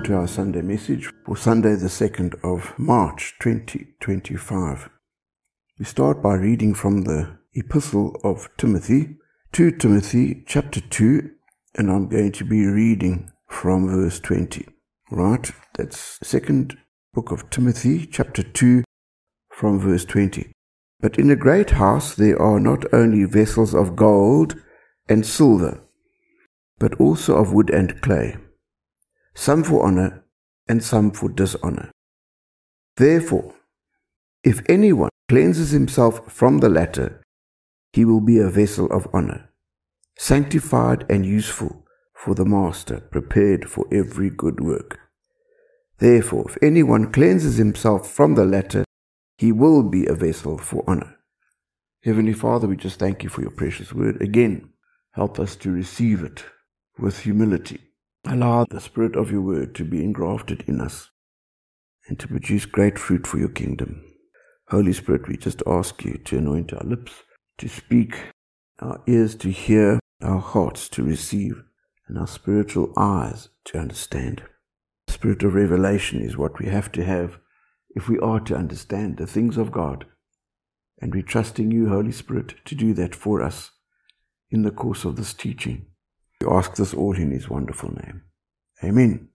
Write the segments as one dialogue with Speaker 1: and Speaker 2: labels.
Speaker 1: to our Sunday message for Sunday the 2nd of March 2025. We start by reading from the Epistle of Timothy, 2 Timothy chapter 2, and I'm going to be reading from verse 20. Right, that's second book of Timothy chapter 2 from verse 20. But in a great house there are not only vessels of gold and silver, but also of wood and clay, some for honor and some for dishonor. Therefore, if anyone cleanses himself from the latter, he will be a vessel of honor, sanctified and useful for the master, prepared for every good work. Therefore, if anyone cleanses himself from the latter, he will be a vessel for honor. Heavenly Father, we just thank you for your precious word. Again, help us to receive it with humility. Allow the spirit of your word to be engrafted in us and to produce great fruit for your kingdom. Holy Spirit, we just ask you to anoint our lips to speak, our ears to hear, our hearts to receive, and our spiritual eyes to understand. The spirit of revelation is what we have to have if we are to understand the things of God. And we trust in you, Holy Spirit, to do that for us in the course of this teaching. We ask this all in his wonderful name. Amen.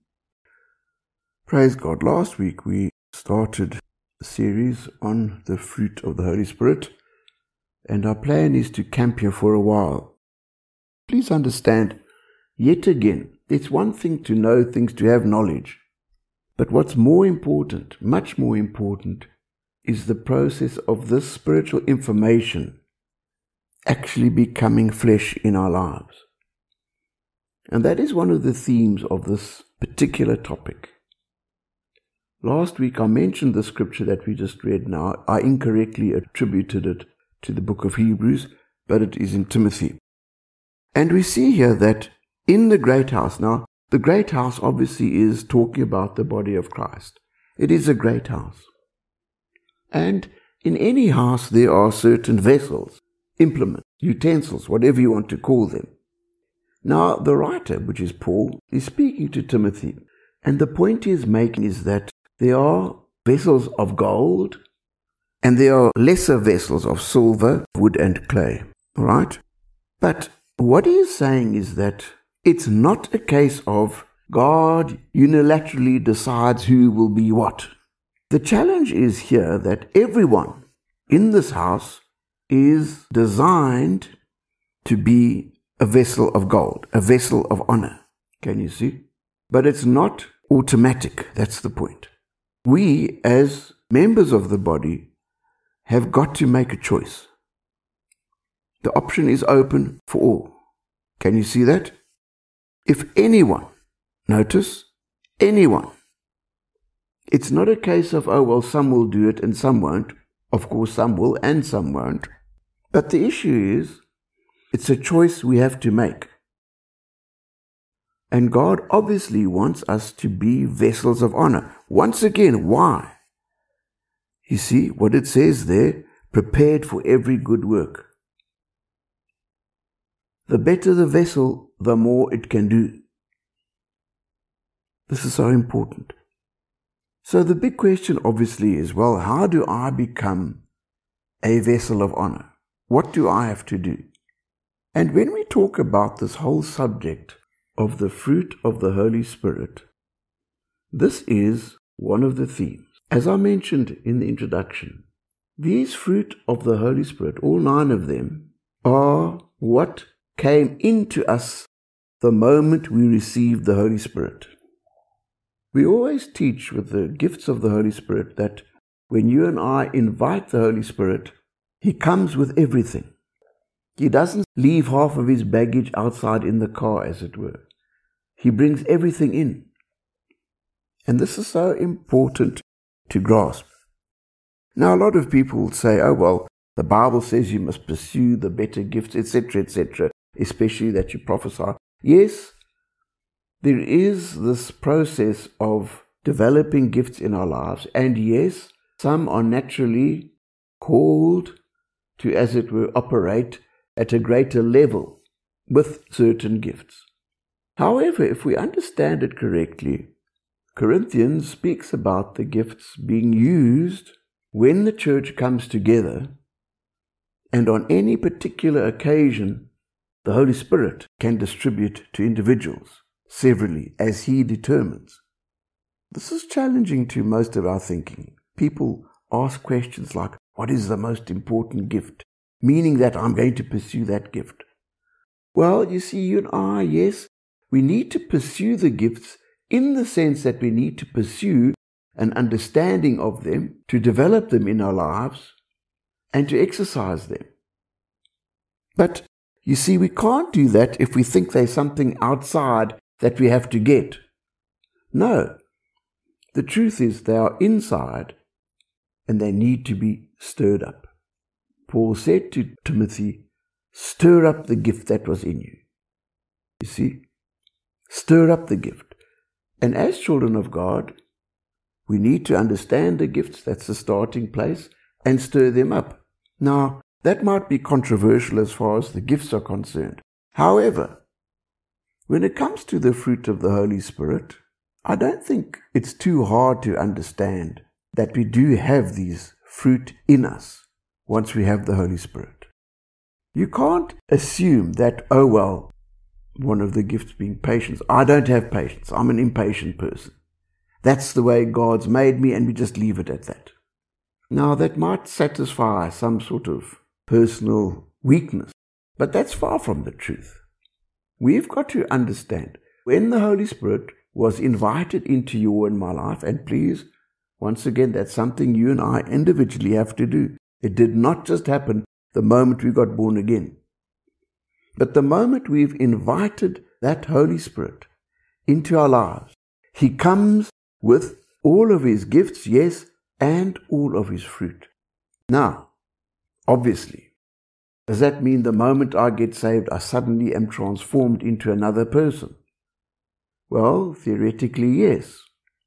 Speaker 1: Praise God. Last week we started a series on the fruit of the Holy Spirit, and our plan is to camp here for a while. Please understand, yet again, it's one thing to know things, to have knowledge, but what's more important, much more important, is the process of this spiritual information actually becoming flesh in our lives. And that is one of the themes of this particular topic. Last week I mentioned the scripture that we just read now. I incorrectly attributed it to the book of Hebrews, but it is in Timothy. And we see here that in the great house, now the great house obviously is talking about the body of Christ. It is a great house. And in any house there are certain vessels, implements, utensils, whatever you want to call them. Now, the writer, which is Paul, is speaking to Timothy, and the point he is making is that there are vessels of gold, and there are lesser vessels of silver, wood, and clay. All right? But what he is saying is that it's not a case of God unilaterally decides who will be what. The challenge is here that everyone in this house is designed to be a vessel of gold, a vessel of honor. Can you see? But it's not automatic. That's the point. We, as members of the body, have got to make a choice. The option is open for all. Can you see that? If anyone, notice, anyone, it's not a case of, oh, well, some will do it and some won't. Of course, some will and some won't. But the issue is, it's a choice we have to make. And God obviously wants us to be vessels of honor. Once again, why? You see what it says there? Prepared for every good work. The better the vessel, the more it can do. This is so important. So the big question obviously is, well, how do I become a vessel of honor? What do I have to do? And when we talk about this whole subject of the fruit of the Holy Spirit, this is one of the themes. As I mentioned in the introduction, these fruit of the Holy Spirit, all 9 of them, are what came into us the moment we received the Holy Spirit. We always teach with the gifts of the Holy Spirit that when you and I invite the Holy Spirit, He comes with everything. He doesn't leave half of his baggage outside in the car, as it were. He brings everything in. And this is so important to grasp. Now, a lot of people will say, oh, well, the Bible says you must pursue the better gifts, etc., especially that you prophesy. Yes, there is this process of developing gifts in our lives. And yes, some are naturally called to, as it were, operate at a greater level with certain gifts. However, if we understand it correctly, Corinthians speaks about the gifts being used when the church comes together, and on any particular occasion, the Holy Spirit can distribute to individuals severally as He determines. This is challenging to most of our thinking. People ask questions like, what is the most important gift? Meaning that I'm going to pursue that gift. Well, you see, you and I, yes, we need to pursue the gifts in the sense that we need to pursue an understanding of them, to develop them in our lives, and to exercise them. But, you see, we can't do that if we think there's something outside that we have to get. No. The truth is they are inside and they need to be stirred up. Paul said to Timothy, stir up the gift that was in you. You see, stir up the gift. And as children of God, we need to understand the gifts, that's the starting place, and stir them up. Now, that might be controversial as far as the gifts are concerned. However, when it comes to the fruit of the Holy Spirit, I don't think it's too hard to understand that we do have these fruit in us once we have the Holy Spirit. You can't assume that, oh well, one of the gifts being patience. I don't have patience. I'm an impatient person. That's the way God's made me, and we just leave it at that. Now, that might satisfy some sort of personal weakness, but that's far from the truth. We've got to understand, when the Holy Spirit was invited into your and my life, and please, once again, that's something you and I individually have to do. It did not just happen the moment we got born again. But the moment we've invited that Holy Spirit into our lives, He comes with all of His gifts, yes, and all of His fruit. Now, obviously, does that mean the moment I get saved, I suddenly am transformed into another person? Well, theoretically, yes.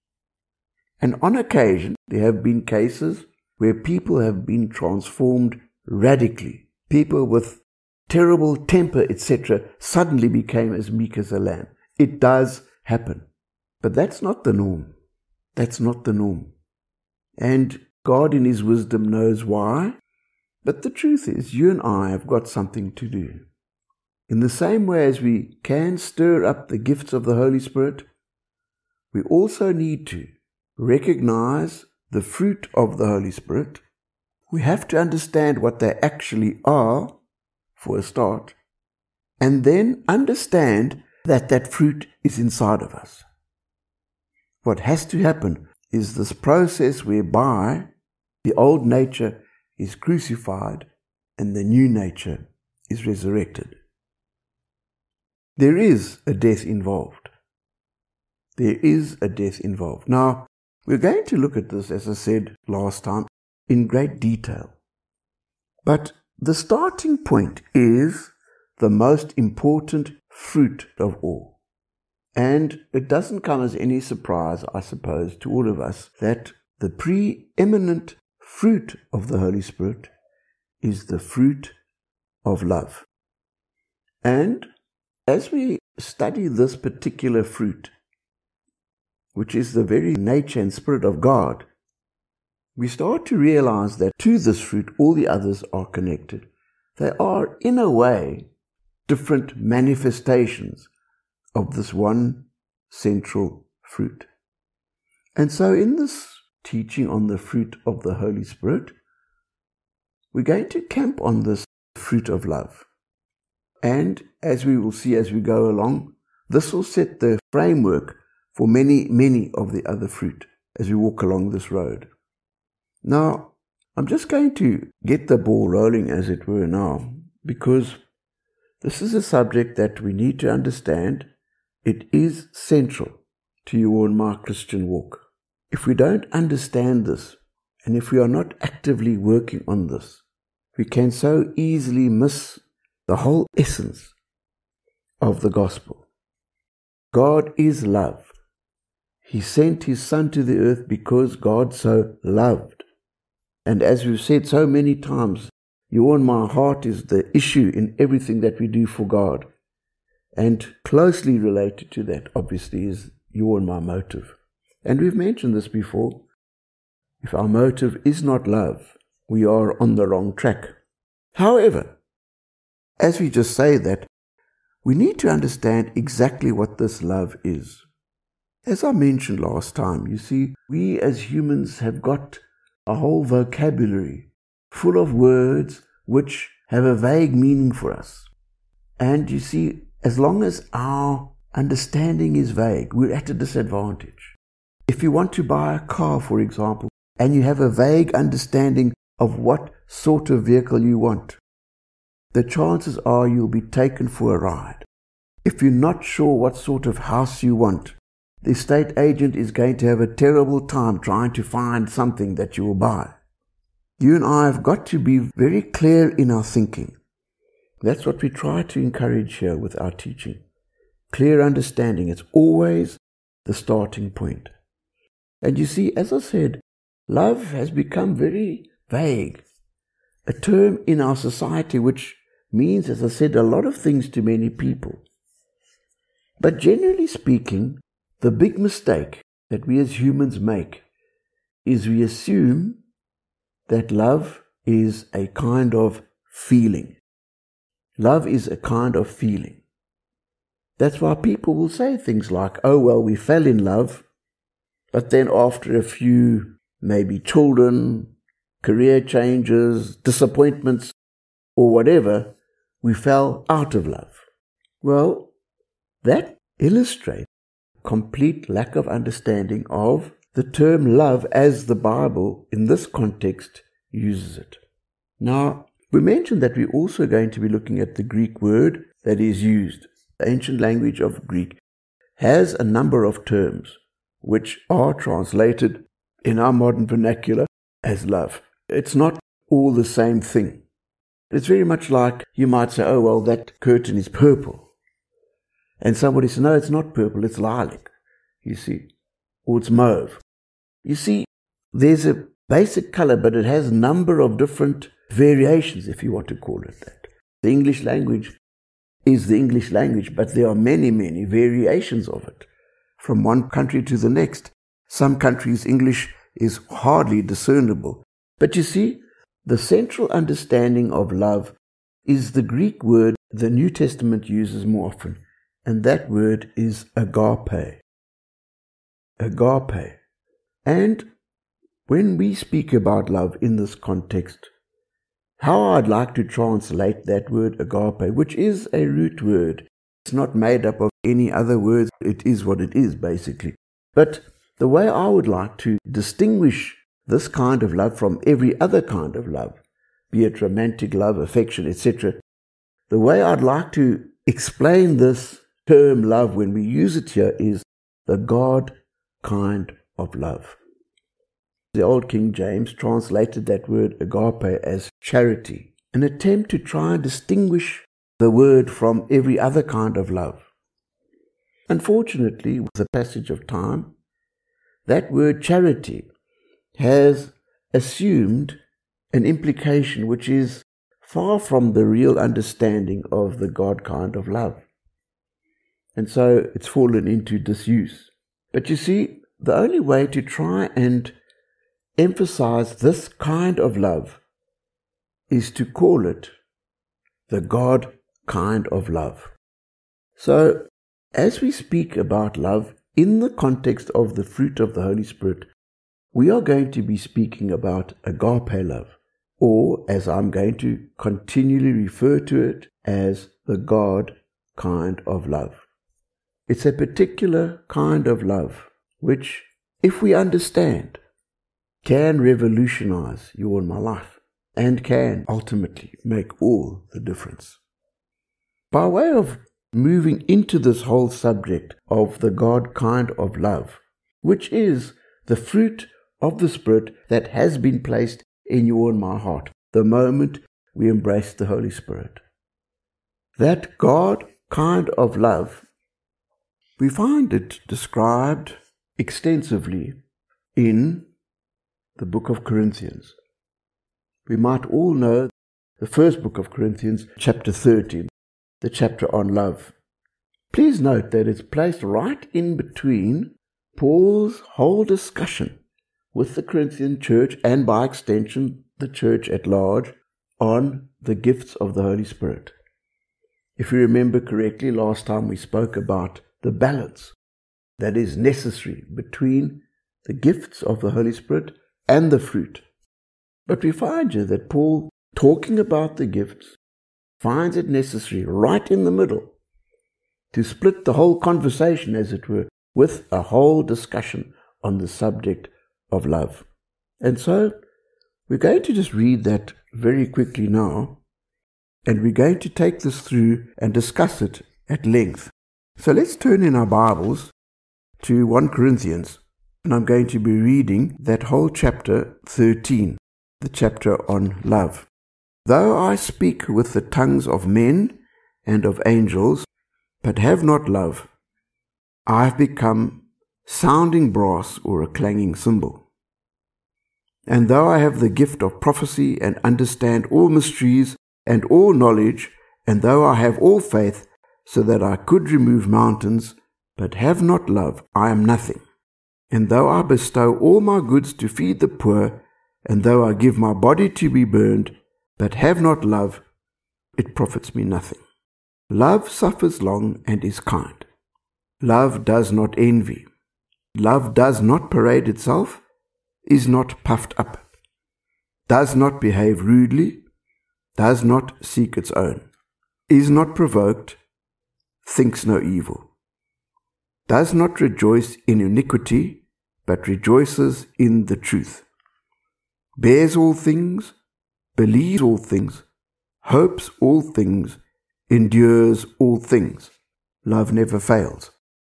Speaker 1: And on occasion, there have been cases where people have been transformed radically. People with terrible temper, etc., suddenly became as meek as a lamb. It does happen. But that's not the norm. That's not the norm. And God in His wisdom knows why. But the truth is, you and I have got something to do. In the same way as we can stir up the gifts of the Holy Spirit, we also need to recognize the fruit of the Holy Spirit. We have to understand what they actually are, for a start, and then understand that that fruit is inside of us. What has to happen is this process whereby the old nature is crucified and the new nature is resurrected. There is a death involved. There is a death involved. Now, we're going to look at this, as I said last time, in great detail. But the starting point is the most important fruit of all. And it doesn't come as any surprise, I suppose, to all of us that the preeminent fruit of the Holy Spirit is the fruit of love. And as we study this particular fruit, which is the very nature and spirit of God, we start to realize that to this fruit all the others are connected. They are, in a way, different manifestations of this one central fruit. And so in this teaching on the fruit of the Holy Spirit, we're going to camp on this fruit of love. And as we will see as we go along, this will set the framework for many, many of the other fruit as we walk along this road. Now, I'm just going to get the ball rolling, as it were, now, because this is a subject that we need to understand. It is central to your and my Christian walk. If we don't understand this, and if we are not actively working on this, we can so easily miss the whole essence of the gospel. God is love. He sent His Son to the earth because God so loved. And as we've said so many times, your and my heart is the issue in everything that we do for God. And closely related to that, obviously, is your and my motive. And we've mentioned this before. If our motive is not love, we are on the wrong track. However, as we just say that, we need to understand exactly what this love is. As I mentioned last time, you see, we as humans have got a whole vocabulary full of words which have a vague meaning for us. And you see, as long as our understanding is vague, we're at a disadvantage. If you want to buy a car, for example, and you have a vague understanding of what sort of vehicle you want, the chances are you'll be taken for a ride. If you're not sure what sort of house you want, the estate agent is going to have a terrible time trying to find something that you will buy. You and I have got to be very clear in our thinking. That's what we try to encourage here with our teaching. Clear understanding. It's always the starting point. And you see, as I said, love has become very vague. A term in our society which means, as I said, a lot of things to many people. But generally speaking, the big mistake that we as humans make is we assume that love is a kind of feeling. Love is a kind of feeling. That's why people will say things like, oh, well, we fell in love, but then after a few, maybe children, career changes, disappointments, or whatever, we fell out of love. Well, that illustrates complete lack of understanding of the term love as the Bible, in this context, uses it. Now, we mentioned that we're also going to be looking at the Greek word that is used. The ancient language of Greek has a number of terms which are translated in our modern vernacular as love. It's not all the same thing. It's very much like you might say, oh, well, that curtain is purple. And somebody says, no, it's not purple, it's lilac, you see, or it's mauve. You see, there's a basic color, but it has a number of different variations, if you want to call it that. The English language is the English language, but there are many, many variations of it, from one country to the next. Some countries' English is hardly discernible. But you see, the central understanding of love is the Greek word the New Testament uses more often, and that word is agape. Agape. And when we speak about love in this context, how I'd like to translate that word agape, which is a root word. It's not made up of any other words. It is what it is, basically. But the way I would like to distinguish this kind of love from every other kind of love, be it romantic love, affection, etc., the way I'd like to explain this term love when we use it here is the God kind of love. The old King James translated that word agape as charity, an attempt to try and distinguish the word from every other kind of love. Unfortunately, with the passage of time, that word charity has assumed an implication which is far from the real understanding of the God kind of love. And so it's fallen into disuse. But you see, the only way to try and emphasize this kind of love is to call it the God kind of love. So, as we speak about love in the context of the fruit of the Holy Spirit, we are going to be speaking about agape love, or as I'm going to continually refer to it as the God kind of love. It's a particular kind of love which, if we understand, can revolutionize your and my life and can ultimately make all the difference. By way of moving into this whole subject of the God kind of love, which is the fruit of the Spirit that has been placed in your and my heart the moment we embrace the Holy Spirit. That God kind of love, we find it described extensively in the book of Corinthians. We might all know the first book of Corinthians, chapter 13, the chapter on love. Please note that it's placed right in between Paul's whole discussion with the Corinthian church, and by extension the church at large, on the gifts of the Holy Spirit. If you remember correctly, last time we spoke about the balance that is necessary between the gifts of the Holy Spirit and the fruit. But we find here that Paul, talking about the gifts, finds it necessary right in the middle to split the whole conversation, as it were, with a whole discussion on the subject of love. And so we're going to just read that very quickly now, and we're going to take this through and discuss it at length. So let's turn in our Bibles to 1 Corinthians, and I'm going to be reading that whole chapter 13, the chapter on love. Though I speak with the tongues of men and of angels, but have not love, I have become sounding brass or a clanging cymbal. And though I have the gift of prophecy and understand all mysteries and all knowledge, and though I have all faith so that I could remove mountains, but have not love, I am nothing. And though I bestow all my goods to feed the poor, and though I give my body to be burned, but have not love, it profits me nothing. Love suffers long and is kind. Love does not envy. Love does not parade itself, is not puffed up, does not behave rudely, does not seek its own, is not provoked, thinks no evil, does not rejoice in iniquity, but rejoices in the truth, bears all things, believes all things, hopes all things, endures all things. Love never fails.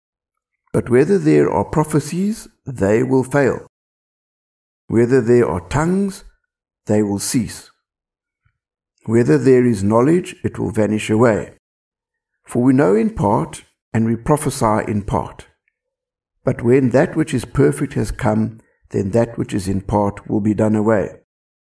Speaker 1: But whether there are prophecies, they will fail. Whether there are tongues, they will cease. Whether there is knowledge, it will vanish away. For we know in part, and we prophesy in part. But when that which is perfect has come, then that which is in part will be done away.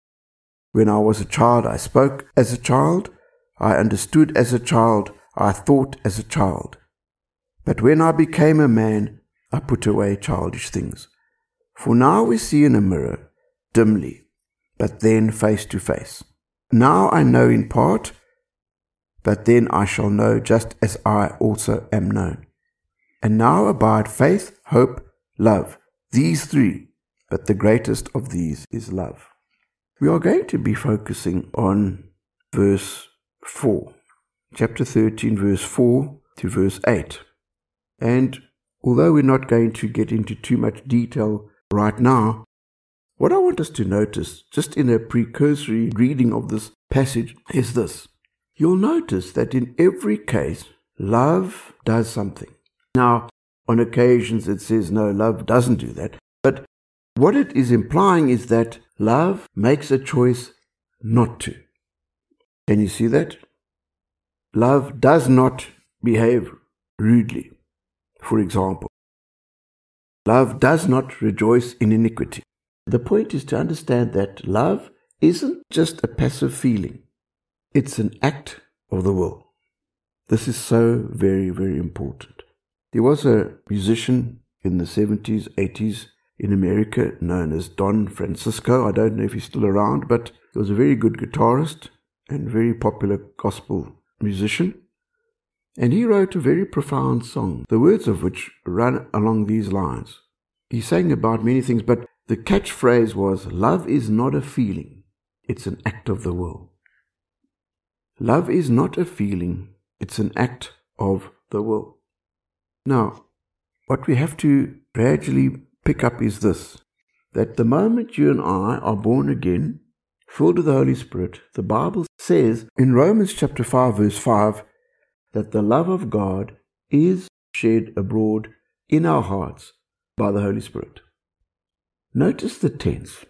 Speaker 1: When I was a child, I spoke as a child, I understood as a child, I thought as a child. But when I became a man, I put away childish things. For now we see in a mirror, dimly, but then face to face. Now I know in part, but then I shall know just as I also am known. And now abide faith, hope, love, these three, but the greatest of these is love. We are going to be focusing on verse 4, chapter 13, verse 4 to verse 8. And although we're not going to get into too much detail right now, what I want us to notice, just in a precursory reading of this passage, is this. You'll notice that in every case, love does something. Now, on occasions it says, no, love doesn't do that. But what it is implying is that love makes a choice not to. Can you see that? Love does not behave rudely. For example, love does not rejoice in iniquity. The point is to understand that love isn't just a passive feeling. It's an act of the will. This is so very, very important. There was a musician in the 70s, 80s in America known as Don Francisco. I don't know if he's still around, but he was a very good guitarist and very popular gospel musician. And he wrote a very profound song, the words of which run along these lines. He sang about many things, but the catchphrase was, love is not a feeling, it's an act of the will. Love is not a feeling, it's an act of the will. Now, what we have to gradually pick up is this, that the moment you and I are born again, filled with the Holy Spirit, the Bible says in Romans chapter 5, verse 5, that the love of God is shed abroad in our hearts by the Holy Spirit. Notice the tense.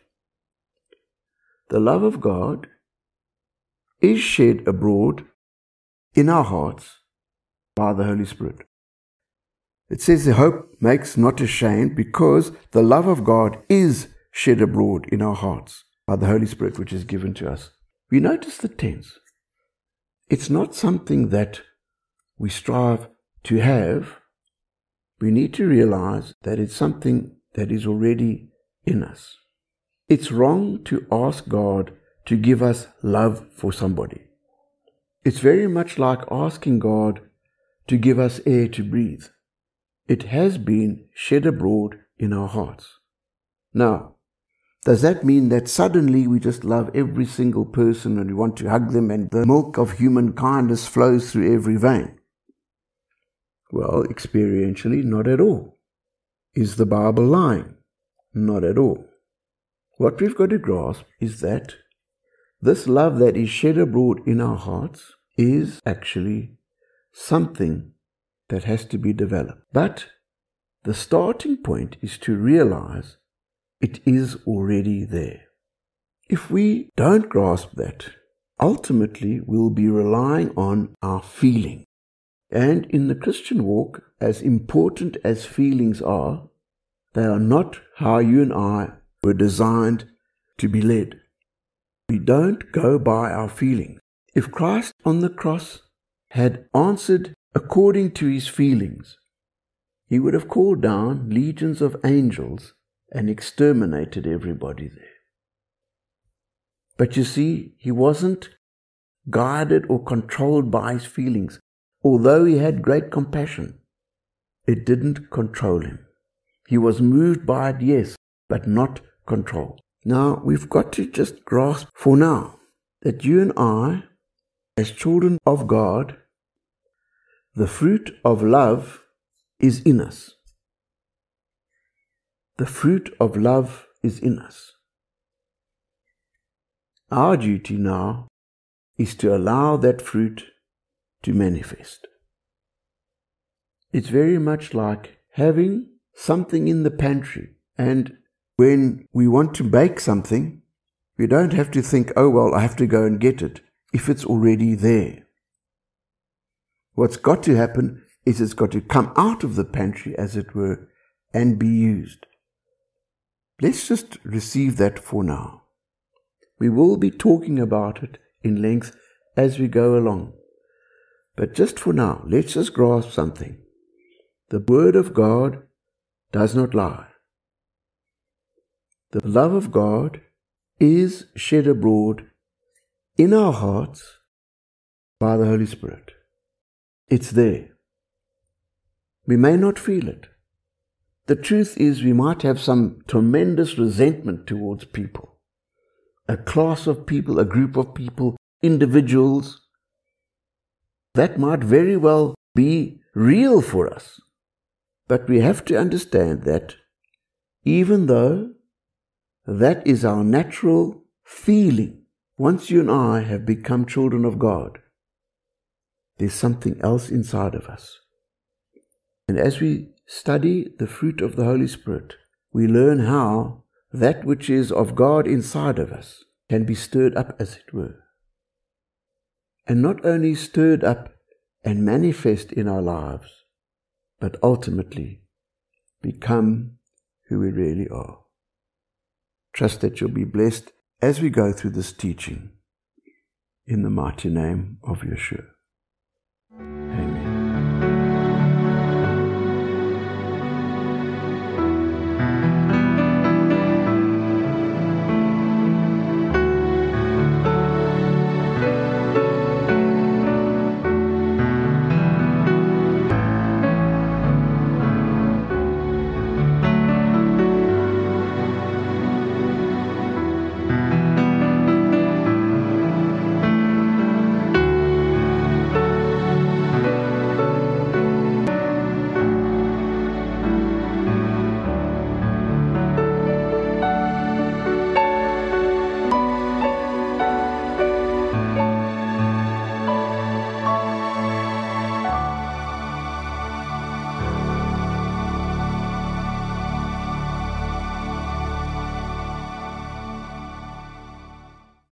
Speaker 1: The love of God is shed abroad in our hearts by the Holy Spirit. It says the hope makes not ashamed because the love of God is shed abroad in our hearts by the Holy Spirit which is given to us. We notice the tense. It's not something that we strive to have, we need to realize that it's something that is already in us. It's wrong to ask God to give us love for somebody. It's very much like asking God to give us air to breathe. It has been shed abroad in our hearts. Now, does that mean that suddenly we just love every single person and we want to hug them and the milk of human kindness flows through every vein? Well, experientially, not at all. Is the Bible lying? Not at all. What we've got to grasp is that this love that is shed abroad in our hearts is actually something that has to be developed. But the starting point is to realize it is already there. If we don't grasp that, ultimately we'll be relying on our feeling. And in the Christian walk, as important as feelings are, they are not how you and I were designed to be led. We don't go by our feelings. If Christ on the cross had answered according to his feelings, he would have called down legions of angels and exterminated everybody there. But you see, he wasn't guided or controlled by his feelings. Although he had great compassion, it didn't control him. He was moved by it, yes, but not controlled. Now, we've got to just grasp for now that you and I, as children of God, the fruit of love is in us. The fruit of love is in us. Our duty now is to allow that fruit to manifest. It's very much like having something in the pantry, and when we want to bake something, we don't have to think, oh well, I have to go and get it, if it's already there. What's got to happen is it's got to come out of the pantry, as it were, and be used. Let's just receive that for now. We will be talking about it in length as we go along. But just for now, let's just grasp something. The Word of God does not lie. The love of God is shed abroad in our hearts by the Holy Spirit. It's there. We may not feel it. The truth is, we might have some tremendous resentment towards people. A class of people, a group of people, individuals. That might very well be real for us. But we have to understand that even though that is our natural feeling, once you and I have become children of God, there's something else inside of us. And as we study the fruit of the Holy Spirit, we learn how that which is of God inside of us can be stirred up, as it were. And not only stirred up and manifest in our lives, but ultimately become who we really are. Trust that you'll be blessed as we go through this teaching in the mighty name of Yeshua.